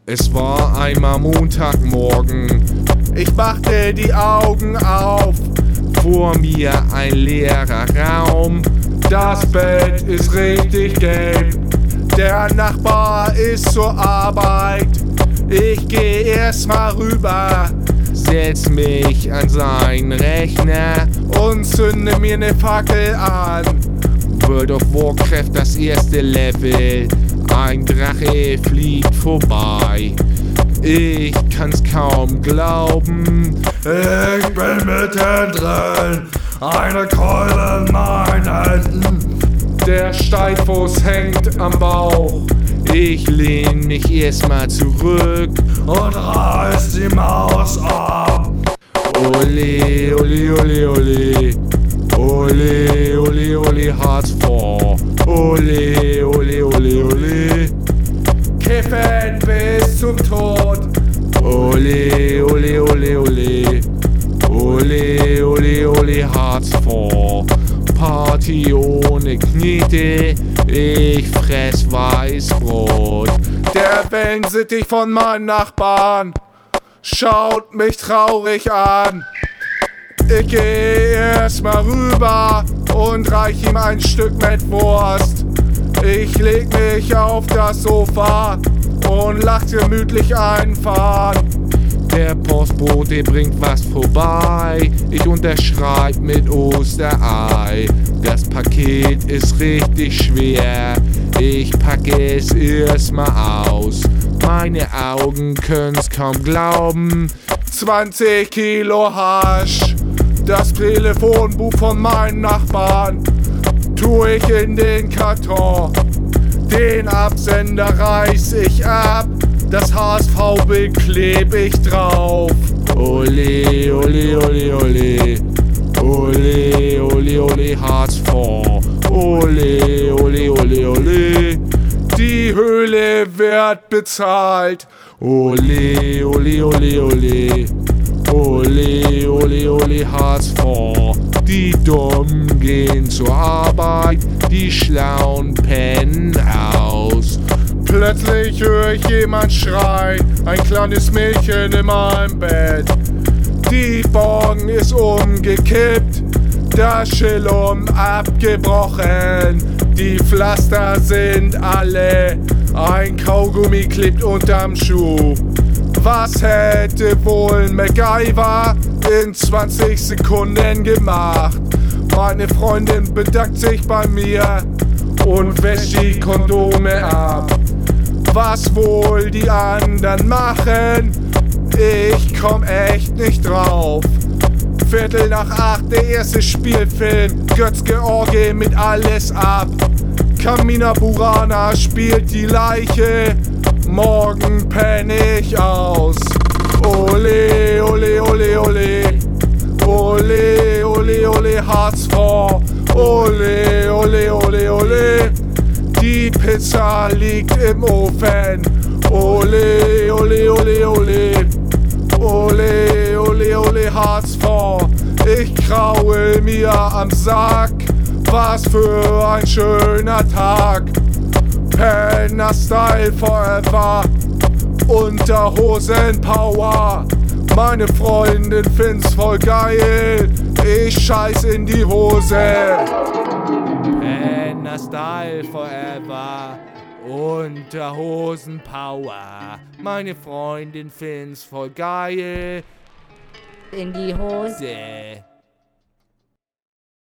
Es war einmal Montagmorgen. Ich machte die Augen auf. Vor mir ein leerer Raum. Das Bett ist richtig gelb. Der Nachbar ist zur Arbeit. Ich geh erstmal rüber, setz mich an seinen Rechner und zünde mir ne Fackel an. World of Warcraft, das erste Level. Ein Drache fliegt vorbei. Ich kann's kaum glauben. Ich bin mittendrin, eine Keule in meinen Händen. Der Steilfuß hängt am Bauch. Ich lehn mich erstmal zurück und reiß die Maus ab. Ole, ole, ole, ole. Ole, ole, ole, Hartz IV. Ole, ole, ole, ole. Kiffen bis zum Tod. Ole, ole, ole, ole. Ole, ole, ole, Hartz IV. Party ohne Knete, ich fress Weißbrot. Der Wellensittich von meinen Nachbarn schaut mich traurig an. Ich geh erstmal rüber und reich ihm ein Stück mit Wurst. Ich leg mich auf das Sofa und lach gemütlich einfahren. Der Postbote bringt was vorbei, ich unterschreib mit Osterei. Das Paket ist richtig schwer, ich packe es erstmal aus. Meine Augen können's kaum glauben, 20 Kilo Hasch. Das Telefonbuch von meinen Nachbarn tu ich in den Karton. Den Absender reiß ich ab, das HSV-Bild kleb ich drauf. Ole, ole, ole, ole. Ole, ole, ole, Hartz IV. Ole, ole, ole, ole. Die Höhle wird bezahlt. Ole, ole, ole, ole. Ole, ole, ole, Hartz IV. Die Dummen gehen zur Arbeit, die Schlauen pennen aus. Plötzlich höre ich jemand schreien, ein kleines Mädchen in meinem Bett. Die Borgen ist umgekippt, das Schillum abgebrochen. Die Pflaster sind alle, ein Kaugummi klebt unterm Schuh. Was hätte wohl MacGyver in 20 Sekunden gemacht? Meine Freundin bedankt sich bei mir und wäscht die Kondome ab. Was wohl die anderen machen, ich komm echt nicht drauf. 7:45, der erste Spielfilm, Götz-George mit Alles ab. Kamina Burana spielt die Leiche, morgen penn ich aus. Ole, ole, ole, ole. Ole, ole, ole, Hartz IV. Ole, ole, ole, ole. Die Pizza liegt im Ofen. Ole, ole, ole, ole. Ole, ole, ole, Hartz IV. Ich kraul mir am Sack. Was für ein schöner Tag. Penner Style forever. Unterhosen-Power. Meine Freundin find's voll geil. Ich scheiß in die Hose. Penner Style forever. Unterhosen-Power. Meine Freundin find's voll geil. In die Hose.